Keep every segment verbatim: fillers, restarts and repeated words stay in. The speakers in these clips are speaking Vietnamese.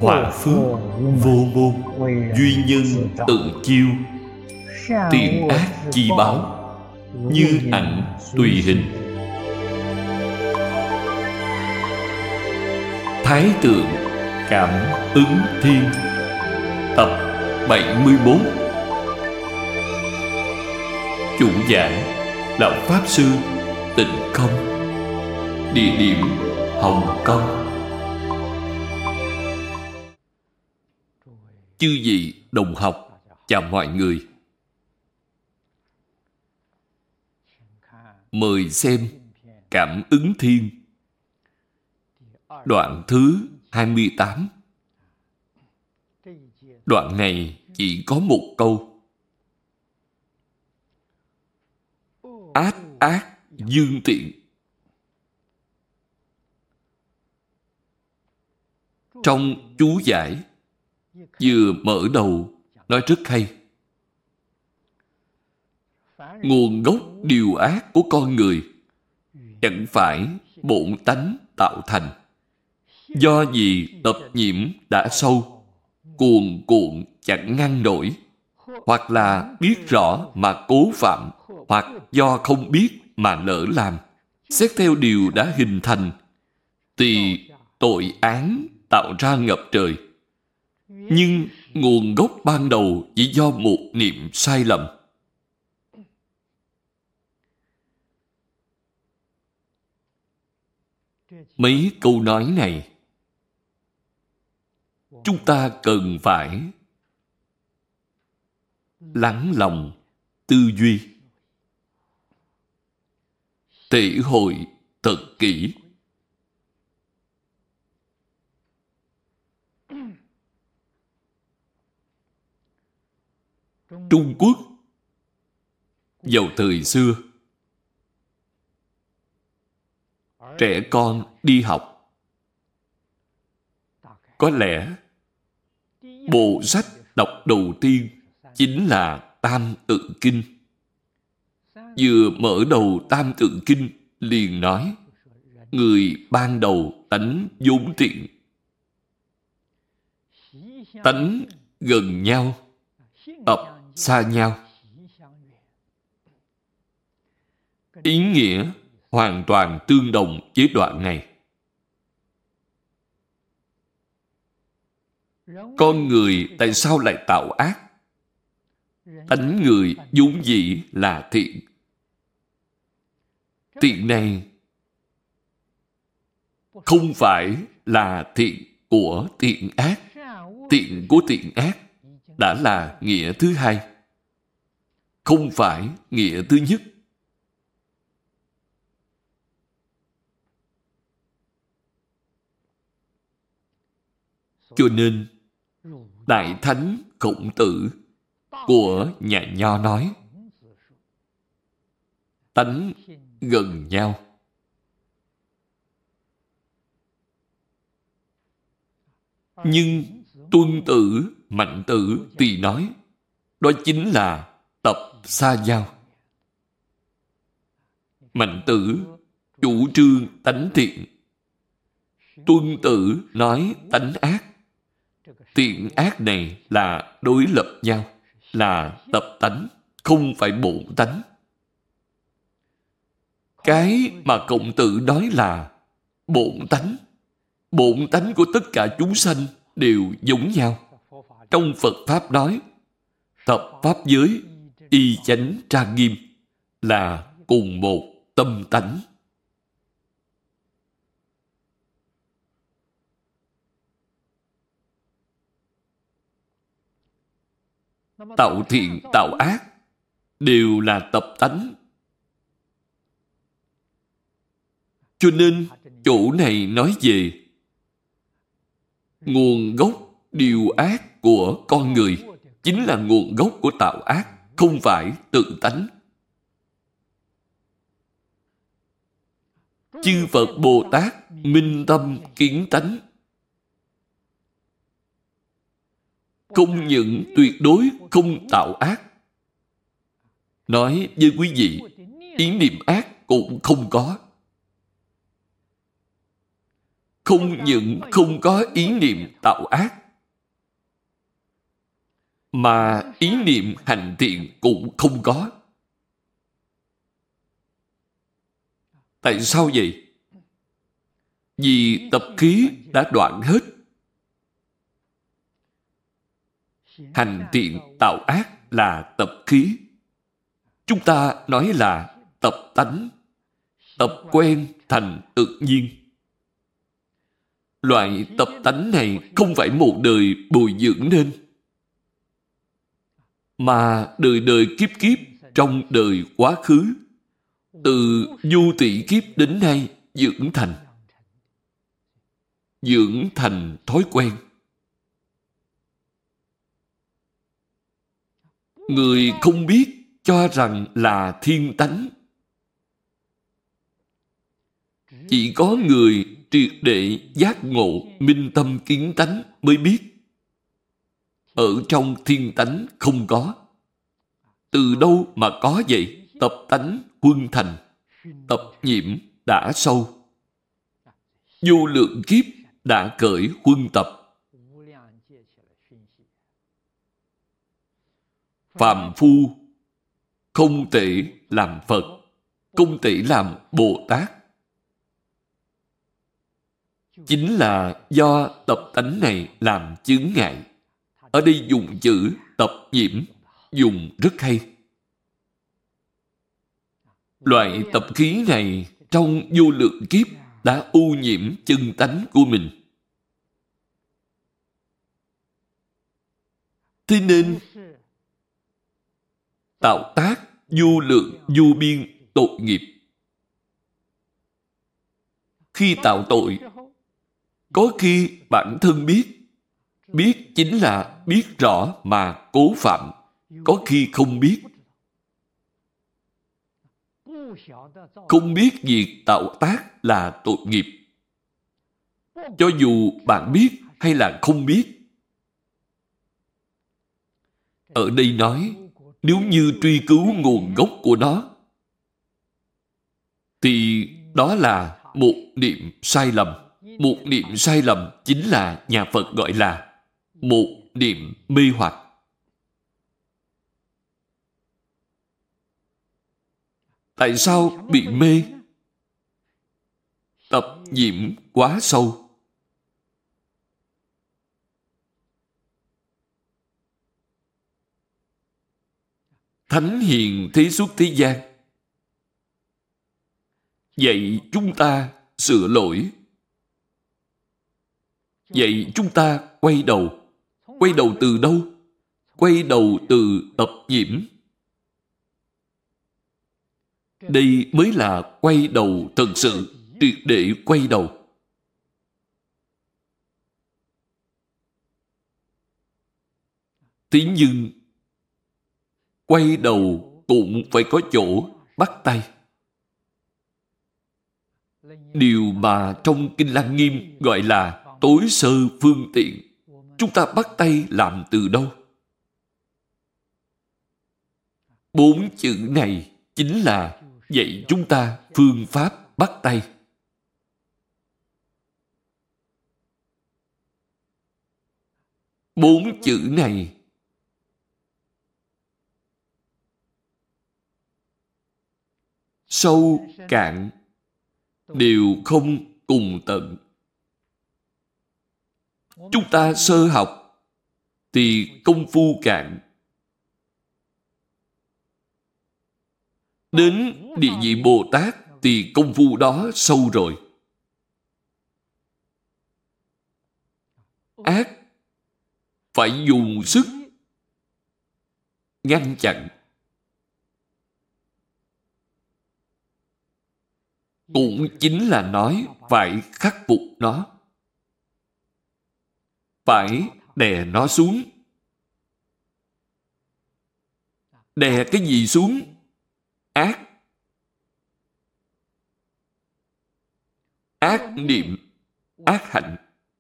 Hòa phước vô môn, duy nhân tự chiêu. Tiền ác chi báo, như ảnh tùy hình. Thái tượng cảm ứng thiên. Tập bảy mươi bốn. Chủ giảng Lão Pháp Sư Tịnh Không. Địa điểm Hồng Kông. Chư vị đồng học, chào mọi người. Mời xem Cảm ứng thiên, đoạn thứ hai mươi tám. Đoạn này chỉ có một câu: ác ác dương tiện. Trong chú giải vừa mở đầu nói rất hay. Nguồn gốc điều ác của con người chẳng phải bổn tánh tạo thành, do vì tập nhiễm đã sâu, cuồn cuộn chẳng ngăn nổi, hoặc là biết rõ mà cố phạm, hoặc do không biết mà lỡ làm. Xét theo điều đã hình thành thì tội án tạo ra ngập trời. Nhưng nguồn gốc ban đầu chỉ do một niệm sai lầm. Mấy câu nói này chúng ta cần phải lắng lòng tư duy, thể hội thật kỹ. Trung Quốc vào thời xưa, trẻ con đi học, có lẽ bộ sách đọc đầu tiên chính là Tam Tự Kinh. Vừa mở đầu Tam Tự Kinh liền nói: người ban đầu tánh vốn thiện, tánh gần nhau, tập xa nhau. Ý nghĩa hoàn toàn tương đồng với đoạn này. Con người tại sao lại tạo ác? Tánh người vốn dĩ là thiện. Thiện này không phải là thiện của thiện ác. Thiện của thiện ác đã là nghĩa thứ hai, không phải nghĩa thứ nhất. Cho nên Đại Thánh Khổng Tử của nhà Nho nói: tánh gần nhau. Nhưng Tuân Tử, Mạnh Tử thì nói đó chính là tập xa nhau. Mạnh Tử chủ trương tánh thiện, Tuân Tử nói tánh ác. Thiện ác này là đối lập nhau, là tập tánh, không phải bổn tánh. Cái mà Khổng Tử nói là bổn tánh, bổn tánh của tất cả chúng sanh đều giống nhau. Trong Phật Pháp nói thập pháp giới y chánh trang nghiêm, là cùng một tâm tánh. Tạo thiện tạo ác đều là tập tánh. Cho nên chỗ này nói về nguồn gốc điều ác của con người chính là nguồn gốc của tạo ác, không phải tự tánh. Chư Phật Bồ Tát minh tâm kiến tánh, không những tuyệt đối không tạo ác. Nói với quý vị, ý niệm ác cũng không có. không những không có ý niệm tạo ác, mà ý niệm hành thiện cũng không có. Tại sao vậy? Vì tập khí đã đoạn hết. Hành thiện tạo ác là tập khí. Chúng ta nói là tập tánh, tập quen thành tự nhiên. Loại tập tánh này không phải một đời bồi dưỡng nên, mà đời đời kiếp kiếp trong đời quá khứ, từ vô tỷ kiếp đến nay dưỡng thành. Dưỡng thành thói quen. Người không biết cho rằng là thiên tánh. Chỉ có người triệt để giác ngộ minh tâm kiến tánh mới biết. Ở trong thiên tánh không có. Từ đâu mà có vậy? Tập tánh huân thành, tập nhiễm đã sâu. Vô lượng kiếp đã cởi huân tập. Phàm phu không thể làm Phật, không thể làm Bồ Tát. Chính là do tập tánh này làm chướng ngại. Ở đây dùng chữ tập nhiễm, dùng rất hay. Loại tập khí này trong vô lượng kiếp đã ô nhiễm chân tánh của mình. Thế nên tạo tác vô lượng vô biên tội nghiệp. Khi tạo tội, có khi bản thân biết, biết chính là biết rõ mà cố phạm, có khi không biết. Không biết việc tạo tác là tội nghiệp. Cho dù bạn biết hay là không biết. Ở đây nói, nếu như truy cứu nguồn gốc của nó, thì đó là một niệm sai lầm. Một niệm sai lầm chính là nhà Phật gọi là một niệm mê hoặc. Tại sao bị mê? Tập nhiễm quá sâu. Thánh hiền thế xuất thế gian dạy chúng ta sửa lỗi, dạy chúng ta quay đầu. Quay đầu từ đâu? Quay đầu từ tập nhiễm. Đây mới là quay đầu thật sự, triệt để quay đầu. Thế nhưng quay đầu cũng phải có chỗ bắt tay. Điều mà trong Kinh Lăng Nghiêm gọi là tối sơ phương tiện. Chúng ta bắt tay làm từ đâu? Bốn chữ này chính là dạy chúng ta phương pháp bắt tay. Bốn chữ này sâu cạn đều không cùng tận. Chúng ta sơ học thì công phu cạn. Đến địa vị Bồ Tát thì công phu đó sâu rồi. Ác phải dùng sức ngăn chặn. Cũng chính là nói phải khắc phục nó. Phải đè nó xuống. Đè cái gì xuống? Ác. Ác niệm, ác hạnh.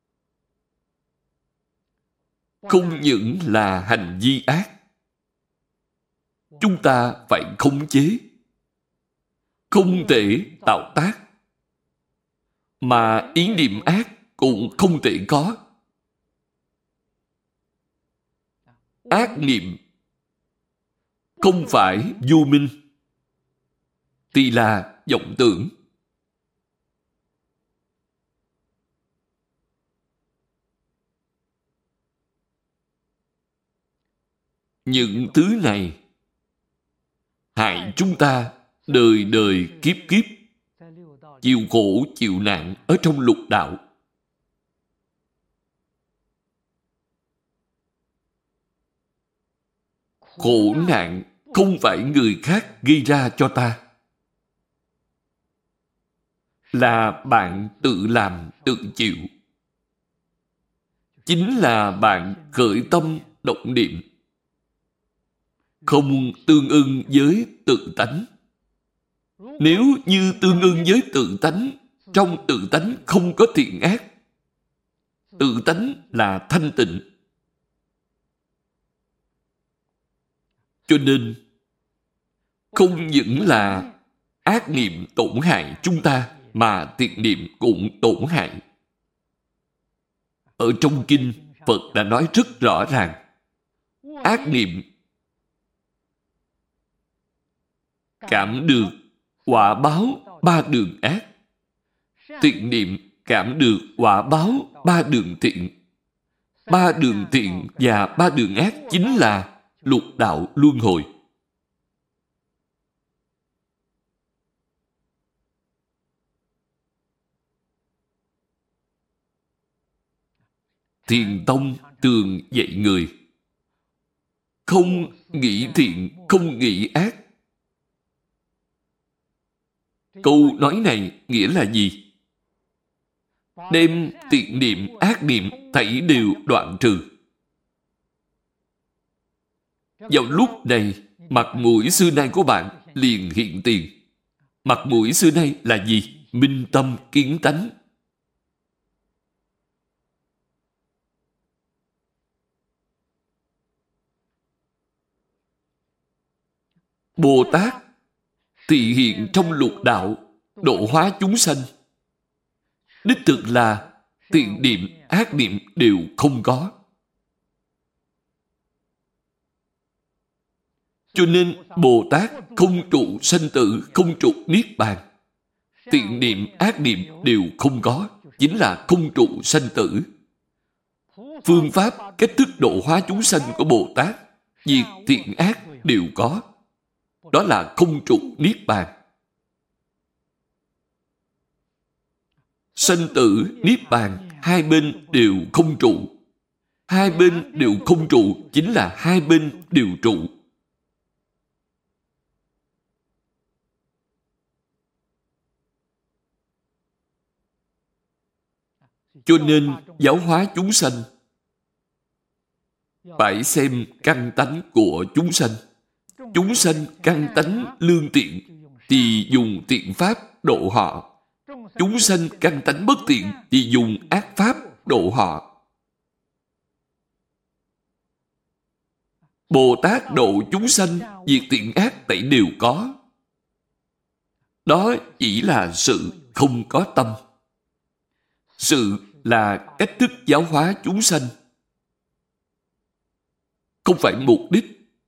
Không những là hành vi ác, chúng ta phải khống chế. Không thể tạo tác. Mà ý niệm ác cũng không thể có. Ác niệm không phải vô minh thì là vọng tưởng. Những thứ này hại chúng ta đời đời kiếp kiếp chịu khổ chịu nạn ở trong lục đạo. Khổ nạn không phải người khác gây ra cho ta, là bạn tự làm tự chịu. Chính là bạn khởi tâm động niệm không tương ưng với tự tánh. Nếu như tương ưng với tự tánh, trong tự tánh không có thiện ác, tự tánh là thanh tịnh. Cho nên không những là ác niệm tổn hại chúng ta, mà thiện niệm cũng tổn hại. Ở trong kinh, Phật đã nói rất rõ ràng, ác niệm cảm được quả báo ba đường ác, thiện niệm cảm được quả báo ba đường thiện. Ba đường thiện và ba đường ác chính là lục đạo luân hồi. Thiền tông thường dạy người không nghĩ thiện, không nghĩ ác. Câu nói này nghĩa là gì? Đem thiện niệm, ác niệm thảy đều đoạn trừ. Vào lúc này, mặt mũi xưa nay của bạn liền hiện tiền. Mặt mũi xưa nay là gì? Minh tâm kiến tánh. Bồ Tát thị hiện trong lục đạo, độ hóa chúng sanh. Đích thực là thiện niệm, ác niệm đều không có. Cho nên Bồ Tát không trụ sanh tử, không trụ niết bàn. Thiện niệm, ác niệm đều không có, chính là không trụ sanh tử. Phương pháp, cách thức độ hóa chúng sanh của Bồ Tát, diệt thiện ác đều có. Đó là không trụ niết bàn. Sanh tử, niết bàn, hai bên đều không trụ. Hai bên đều không trụ, chính là hai bên đều trụ. Cho nên giáo hóa chúng sanh phải xem căn tánh của chúng sanh. Chúng sanh căn tánh lương thiện thì dùng thiện pháp độ họ. Chúng sanh căn tánh bất thiện thì dùng ác pháp độ họ. Bồ Tát độ chúng sanh diệt thiện ác tẩy đều có. Đó chỉ là sự không có tâm. Sự là cách thức giáo hóa chúng sanh, không phải mục đích.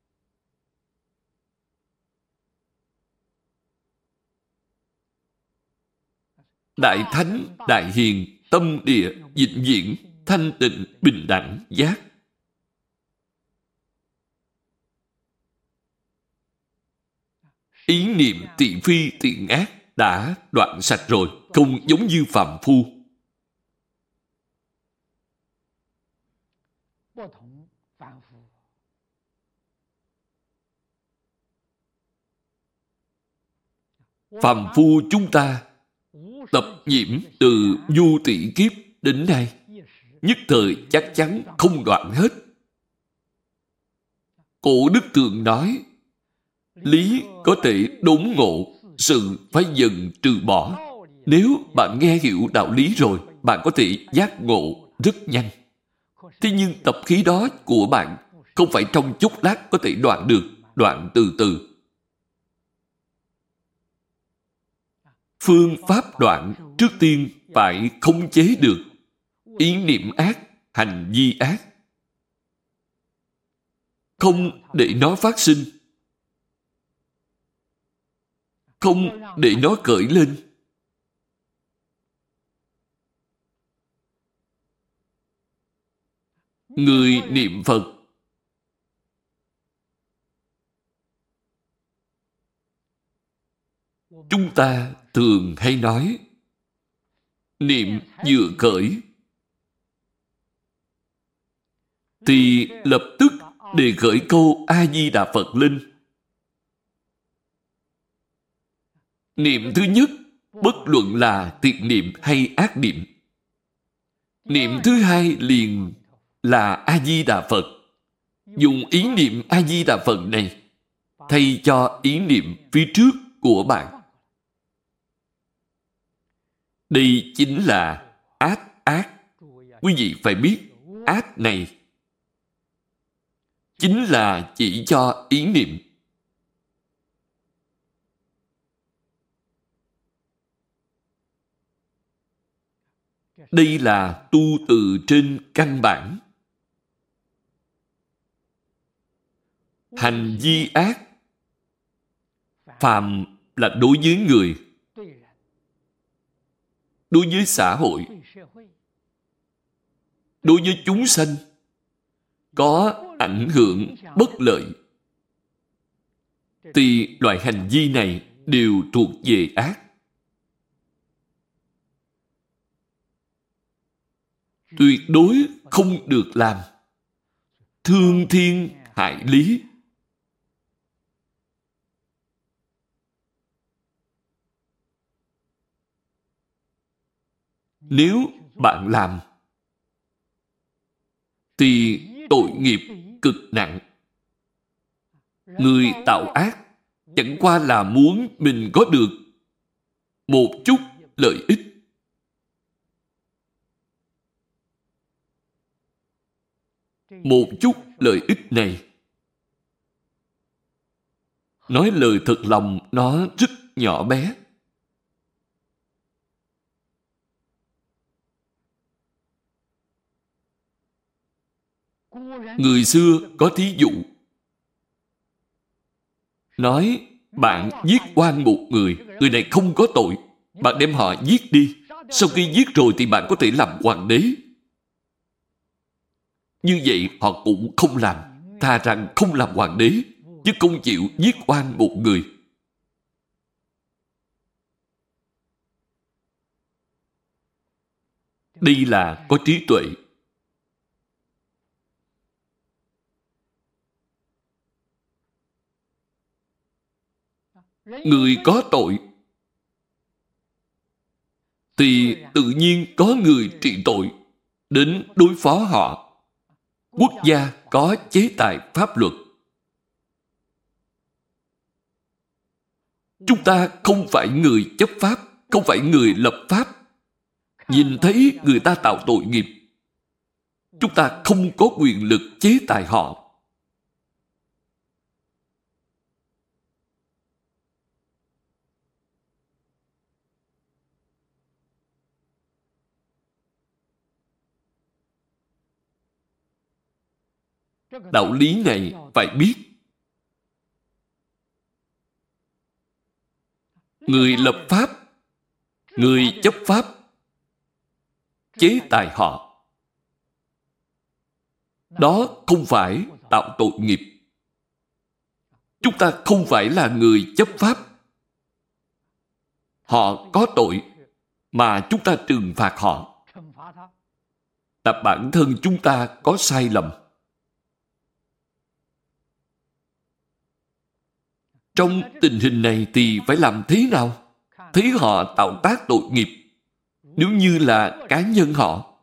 Đại Thánh, Đại Hiền, tâm địa, vĩnh viễn, thanh tịnh, bình đẳng, giác. Ý niệm thị phi thiện ác đã đoạn sạch rồi, không giống như phàm phu. Phàm phu chúng ta tập nhiễm từ vô tỷ kiếp đến nay, nhất thời chắc chắn không đoạn hết. Cổ đức thường nói, lý có thể đốn ngộ, sự phải dần trừ bỏ. Nếu bạn nghe hiểu đạo lý rồi, bạn có thể giác ngộ rất nhanh. Thế nhưng tập khí đó của bạn không phải trong chốc lát có thể đoạn được, đoạn từ từ. Phương pháp đoạn trước tiên phải khống chế được. ý niệm ác, hành vi ác. Không để nó phát sinh. Không để nó khởi lên. Người niệm Phật chúng ta thường hay nói niệm vừa khởi thì lập tức đề khởi câu A-di-đà Phật lên. Niệm thứ nhất, bất luận là thiện niệm hay ác niệm. Niệm thứ hai liền là A-di-đà Phật. Dùng ý niệm A-di-đà Phật này thay cho ý niệm phía trước của bạn. Đây chính là ác ác. Quý vị phải biết, ác này chính là chỉ cho ý niệm. Đây là tu từ trên căn bản. Hành vi ác, phàm là đối với người, đối với xã hội, đối với chúng sanh, có ảnh hưởng bất lợi, thì loại hành vi này đều thuộc về ác. Tuyệt đối không được làm. Thương thiên hại lý. Nếu bạn làm thì tội nghiệp cực nặng. Người tạo ác chẳng qua là muốn mình có được một chút lợi ích. Một chút lợi ích này, nói lời thật lòng, nó rất nhỏ bé. Người xưa có thí dụ, nói bạn giết oan một người, người này không có tội, bạn đem họ giết đi. Sau khi giết rồi thì bạn có thể làm hoàng đế. Như vậy họ cũng không làm, thà rằng không làm hoàng đế, chứ không chịu giết oan một người. Đây là có trí tuệ. Người có tội thì tự nhiên có người trị tội đến đối phó họ. Quốc gia có chế tài pháp luật. Chúng ta không phải người chấp pháp, không phải người lập pháp. Nhìn thấy người ta tạo tội nghiệp, chúng ta không có quyền lực chế tài họ. Đạo lý này phải biết. Người lập pháp, người chấp pháp, chế tài họ. Đó không phải tạo tội nghiệp. Chúng ta không phải là người chấp pháp. Họ có tội mà chúng ta trừng phạt họ, là bản thân chúng ta có sai lầm. Trong tình hình này thì phải làm thế nào? Thấy họ tạo tác tội nghiệp, nếu như là cá nhân họ,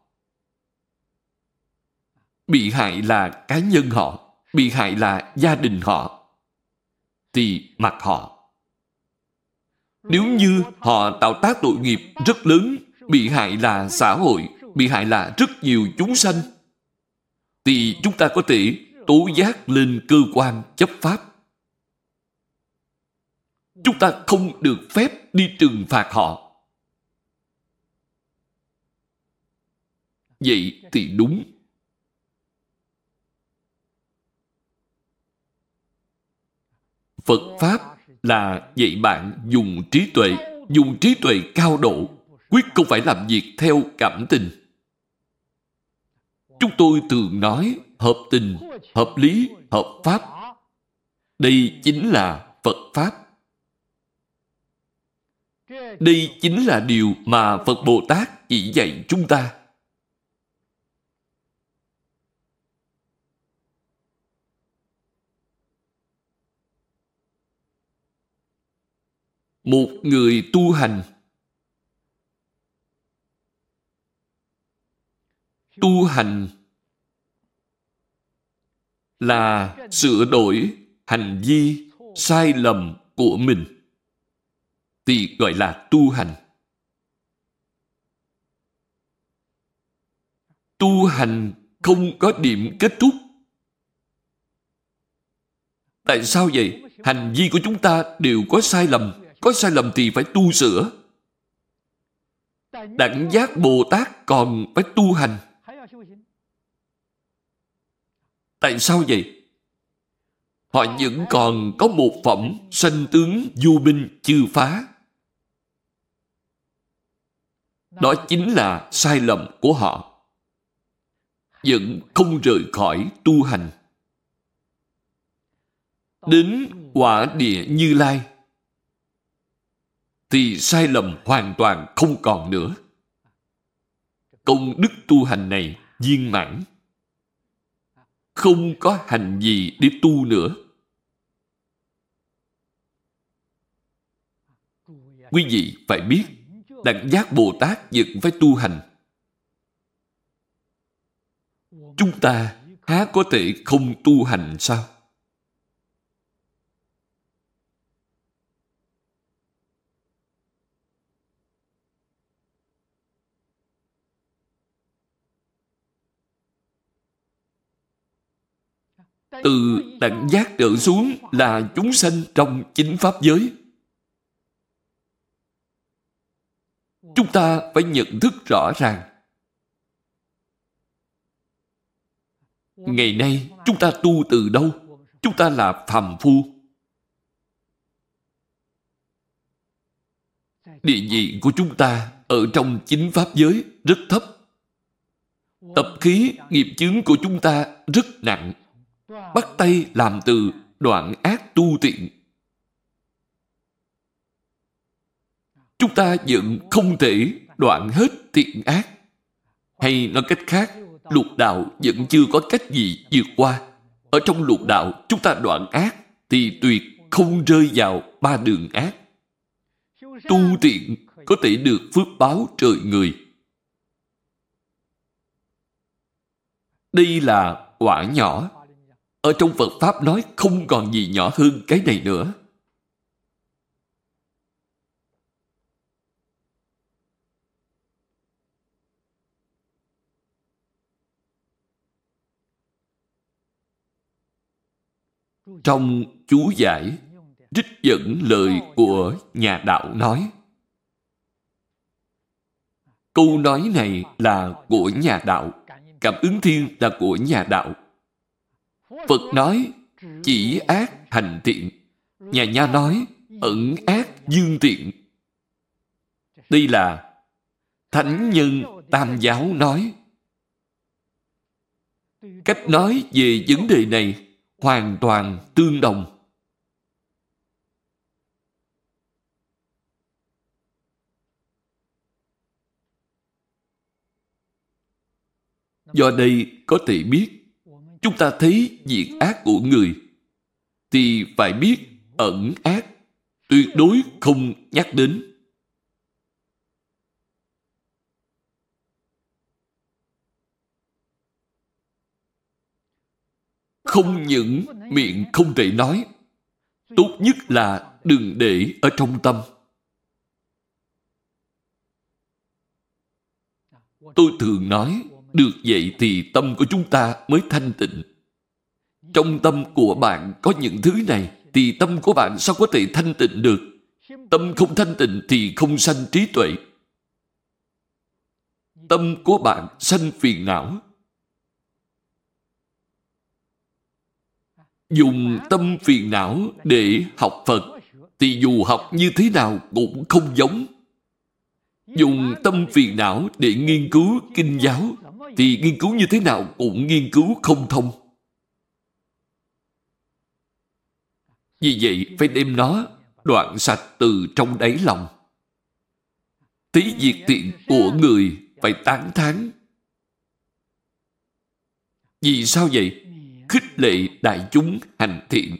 bị hại là cá nhân họ, bị hại là gia đình họ, thì mặc họ. Nếu như họ tạo tác tội nghiệp rất lớn, bị hại là xã hội, bị hại là rất nhiều chúng sanh, thì chúng ta có thể tố giác lên cơ quan chấp pháp. Chúng ta không được phép đi trừng phạt họ. vậy thì đúng. Phật Pháp là dạy bạn dùng trí tuệ, dùng trí tuệ cao độ, quyết không phải làm việc theo cảm tình. Chúng tôi thường nói hợp tình, hợp lý, hợp pháp. Đây chính là Phật Pháp. Đây chính là điều mà Phật Bồ Tát chỉ dạy chúng ta. Một người tu hành, tu hành là sửa đổi hành vi sai lầm của mình thì gọi là tu hành. Tu hành không có điểm kết thúc. Tại sao vậy? Hành vi của chúng ta đều có sai lầm. Có sai lầm thì phải tu sửa. Đẳng giác Bồ Tát còn phải tu hành. Tại sao vậy? Họ vẫn còn có một phẩm sanh tướng vô minh chưa phá. Đó chính là sai lầm của họ. Vẫn không rời khỏi tu hành. Đến quả địa Như Lai thì sai lầm hoàn toàn không còn nữa. Công đức tu hành này viên mãn. Không có hành gì để tu nữa. Quý vị phải biết, đẳng giác Bồ Tát vẫn phải tu hành. Chúng ta há có thể không tu hành sao? Từ đẳng giác trở xuống là chúng sanh trong chính pháp giới. Chúng ta phải nhận thức rõ ràng. Ngày nay chúng ta tu từ đâu? Chúng ta là phàm phu. Địa vị của chúng ta ở trong chính pháp giới rất thấp. Tập khí nghiệp chướng của chúng ta rất nặng. Bắt tay làm từ đoạn ác tu tiện. Chúng ta vẫn không thể đoạn hết thiện ác. Hay nói cách khác, lục đạo vẫn chưa có cách gì vượt qua. Ở trong lục đạo chúng ta đoạn ác thì tuyệt không rơi vào ba đường ác. Tu tiện có thể được phước báo trời người. Đây là quả nhỏ. Ở trong Phật Pháp nói không còn gì nhỏ hơn cái này nữa. Trong chú giải, trích dẫn lời của nhà đạo nói. Câu nói này là của nhà đạo. Cảm ứng thiên là của nhà đạo. Phật nói chỉ ác hành thiện. Nhà Nho nói ẩn ác dương thiện. Đây là Thánh Nhân Tam Giáo nói. Cách nói về vấn đề này hoàn toàn tương đồng. Do đây có thể biết, chúng ta thấy việc ác của người thì phải biết ẩn ác, tuyệt đối không nhắc đến. Không những miệng không thể nói, tốt nhất là đừng để ở trong tâm. Tôi thường nói, được vậy thì tâm của chúng ta mới thanh tịnh. Trong tâm của bạn có những thứ này, thì tâm của bạn sao có thể thanh tịnh được? Tâm không thanh tịnh thì không sanh trí tuệ. tâm của bạn sanh phiền não. Dùng tâm phiền não để học Phật thì dù học như thế nào cũng không giống. Dùng tâm phiền não để nghiên cứu kinh giáo thì nghiên cứu như thế nào cũng nghiên cứu không thông. Vì vậy phải đem nó đoạn sạch từ trong đáy lòng. Thấy việc thiện của người phải tán thán. Vì sao vậy? Khích lệ đại chúng hành thiện.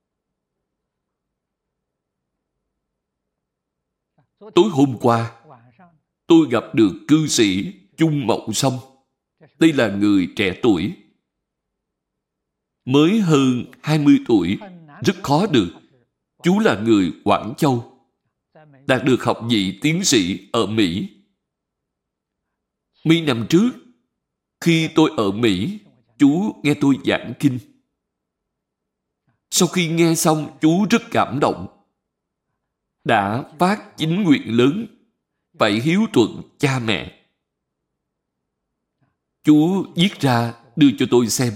Tối hôm qua, tôi gặp được cư sĩ Chung Mậu Sông. Đây là người trẻ tuổi. Mới hơn hai mươi tuổi, rất khó được. Chú là người Quảng Châu, đạt được học vị tiến sĩ ở Mỹ. Mấy năm trước, khi tôi ở Mỹ, chú nghe tôi giảng kinh. Sau khi nghe xong, chú rất cảm động. Đã phát chính nguyện lớn, phải hiếu thuận cha mẹ. Chú viết ra đưa cho tôi xem.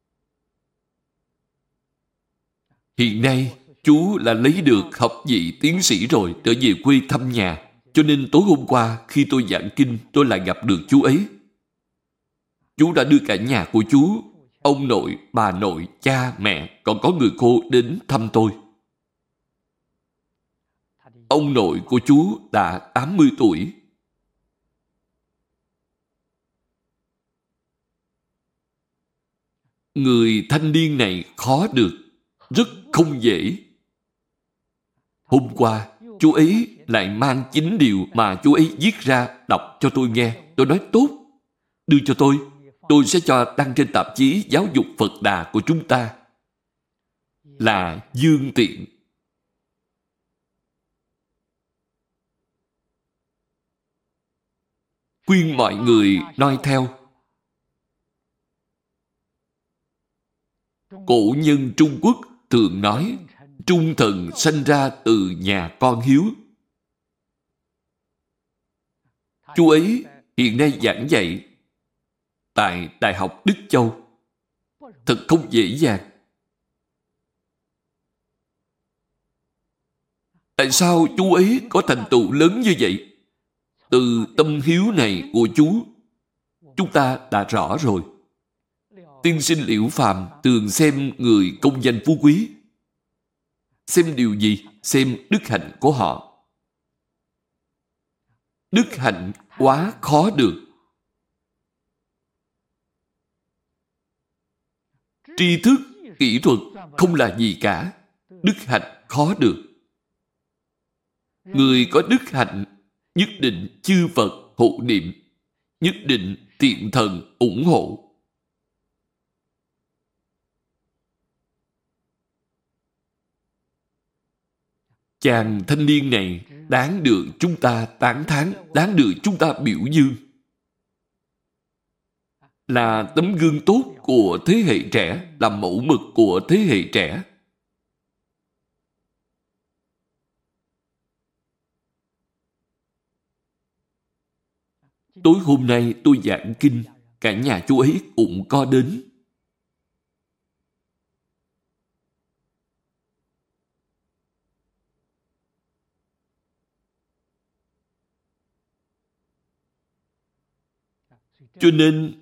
Hiện nay, chú là lấy được học vị tiến sĩ rồi, trở về quê thăm nhà. Cho nên tối hôm qua, khi tôi giảng kinh, tôi lại gặp được chú ấy. Chú đã đưa cả nhà của chú, ông nội, bà nội, cha, mẹ, còn có người cô đến thăm tôi. Ông nội của chú đã tám mươi tuổi. Người thanh niên này khó được, rất không dễ. Hôm qua, chú ấy lại mang chính điều mà chú ấy viết ra đọc cho tôi nghe. Tôi nói tốt, đưa cho tôi. Tôi sẽ cho đăng trên tạp chí Giáo dục Phật Đà của chúng ta. Là Dương Tiện. Khuyên mọi người noi theo. Cổ nhân Trung Quốc thường nói trung thần sanh ra từ nhà con hiếu. Chú ấy hiện nay giảng dạy tại Đại học Đức Châu. Thật không dễ dàng. Tại sao chú ấy có thành tựu lớn như vậy? Từ tâm hiếu này của chú, chúng ta đã rõ rồi. Tiên sinh Liễu Phàm thường xem người công danh phú quý. Xem điều gì? Xem đức hạnh của họ. Đức hạnh quá khó được. Tri thức, kỹ thuật không là gì cả. Đức hạnh khó được. Người có đức hạnh nhất định chư Phật hộ niệm, nhất định thiện thần ủng hộ. Chàng thanh niên này đáng được chúng ta tán thán, đáng được chúng ta biểu dương. Là tấm gương tốt của thế hệ trẻ, là mẫu mực của thế hệ trẻ. Tối hôm nay tôi giảng kinh, cả nhà chú ấy cũng có đến. Cho nên,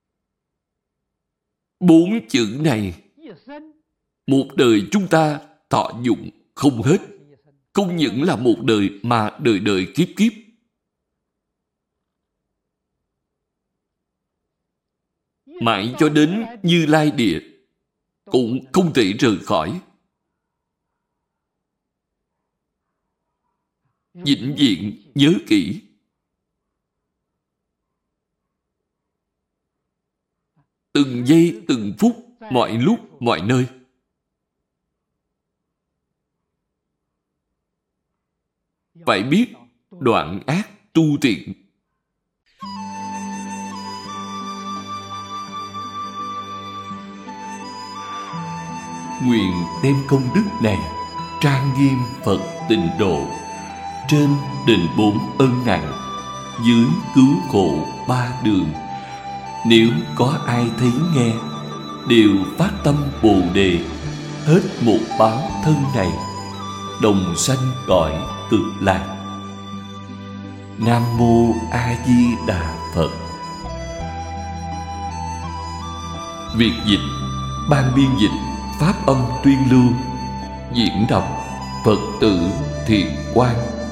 bốn chữ này, một đời chúng ta thọ dụng không hết. Không những là một đời mà đời đời kiếp kiếp. Mãi cho đến Như Lai Địa cũng không thể rời khỏi. Vĩnh viễn nhớ kỹ. Từng giây từng phút, mọi lúc mọi nơi. Phải biết đoạn ác tu thiện. Nguyện đem công đức này trang nghiêm Phật tịnh độ trên đền bốn ân nặng, dưới cứu khổ ba đường. Nếu có ai thấy nghe, đều phát tâm Bồ Đề, hết một báo thân này, đồng sanh cõi Cực Lạc. Nam Mô A Di Đà Phật. Việc dịch: ban biên dịch Pháp Âm Tuyên Lưu. Diễn đọc Phật tử Thiện Quang.